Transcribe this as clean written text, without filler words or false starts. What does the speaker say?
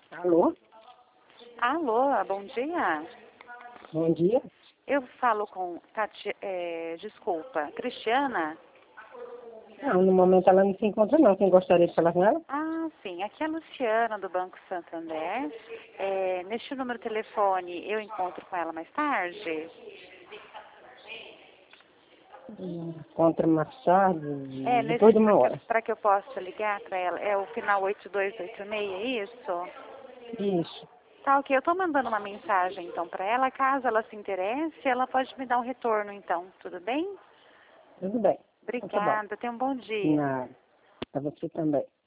Alô? Alô, bom dia. Bom dia. Eu falo com desculpa, Cristiana? Não, no momento ela não se encontra não. Quem gostaria de falar com ela? Ah, sim. Aqui é a Luciana, do Banco Santander. Neste número de telefone, eu encontro com ela mais tarde? Encontra mais tarde, depois de uma hora. Para que eu possa ligar para ela. É o final 8286, é isso? Isso. Tá, ok. Eu estou mandando uma mensagem, então, para ela. Caso ela se interesse, ela pode me dar um retorno, então. Tudo bem? Tudo bem. Então tá bom. Obrigada. Tenha um bom dia. Nada. Pra você também.